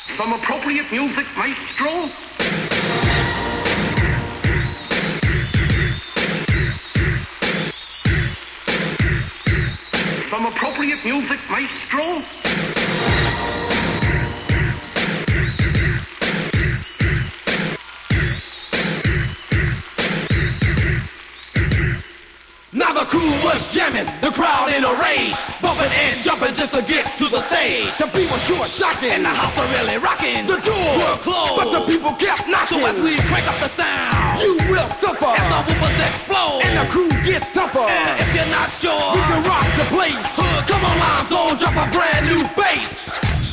Some appropriate music, maestro. Some appropriate music, maestro. Now the crew was jamming, the crowd in a rage, bumping and jumping just to get to the stage. The beat was sure shocking, and the house are really rocking. The doors were closed, but the people kept knocking. So as we crank up the sound, you will suffer as the whoopers explode, and the crew gets tougher. And if you're not sure, we can rock the place. Come on, Lonzo, drop a brand new bass.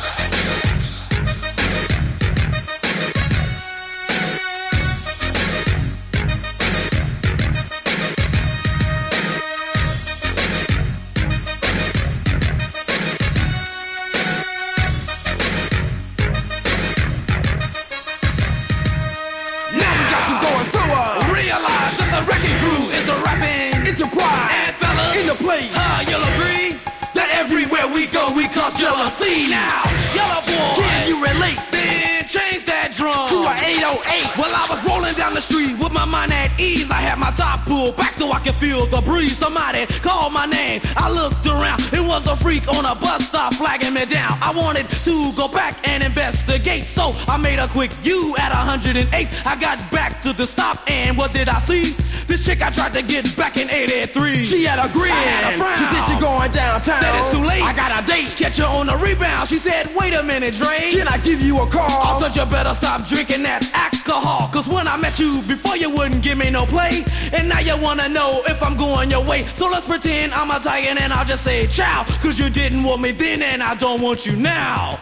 You'll agree that everywhere we go we cause jealousy. Now, yellow boy, can you relate? Then change that drum to an 808. Well, I was rolling down the street with my mind at ease. I had my top pulled back so I could feel the breeze. Somebody called my name. I looked around. It was a freak on a bus stop flagging me down. I wanted to go back and investigate, so I made a quick U at 108. I got back to the stop, and what did I see? This chick I tried to get back in 83. She had a grin. I had a frown. She said she going downtown. Said it's too late. I got a date. Catch her on the rebound. She said, wait a minute, Dre. Can I give you a call? I said, you better stop drinking that alcohol. Cause when I met you before, you wouldn't give me no play. And now you wanna know if I'm going your way. So let's pretend I'm Italian and I'll just say ciao. Cause you didn't want me then and I don't want you now.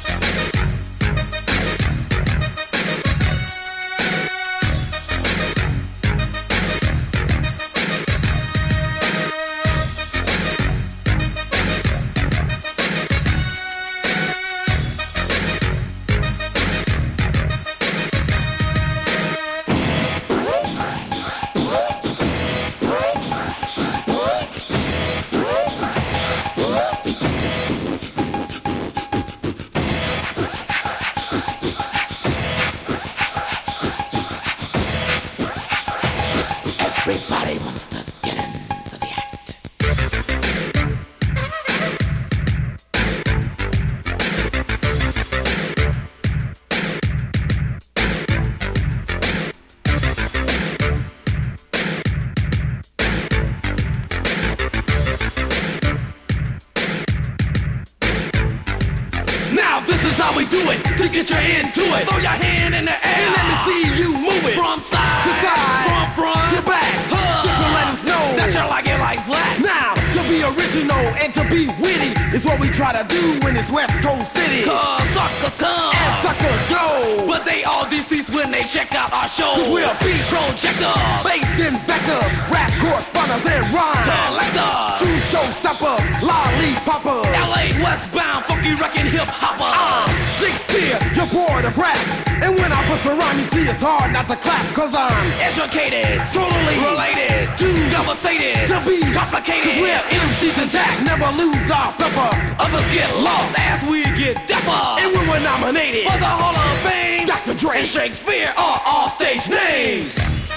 Everybody wants to get into the act. Now this is how we do it, to get you into it. Throw your hand in the air and let me see you move it. From side to side, from front to back, just to let us know that you like it like that. Now, to be original and to be witty is what we try to do in this West Coast city. Cause suckers come and suckers go, but they all deceased when they check out our show. Cause we're beat projectors, bass invectors, rap corresponders and rhyme collectors, true showstoppers, lollipoppers, LA westbound, funky wrecking hip hoppers. Shakespeare, you're bored of rap, and when I bust a rhyme, you see it's hard not to clap. Cause I'm educated, totally related, too devastated to be complicated. Cause we're MCs intact, never lose our pepper. Others get lost as we get deafer. And when we're nominated for the Hall of Fame, Dr. Dre and Shakespeare are all stage names.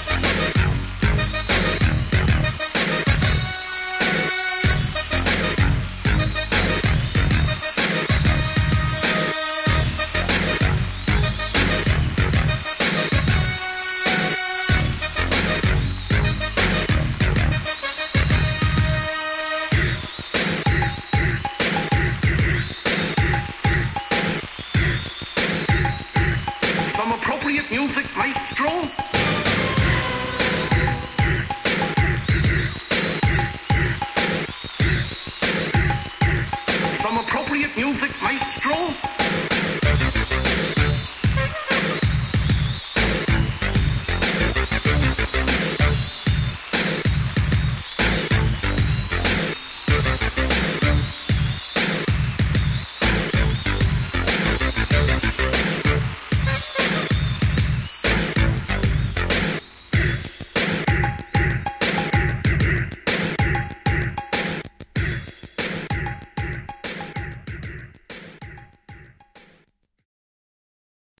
Music, maestro. Some appropriate music, maestro.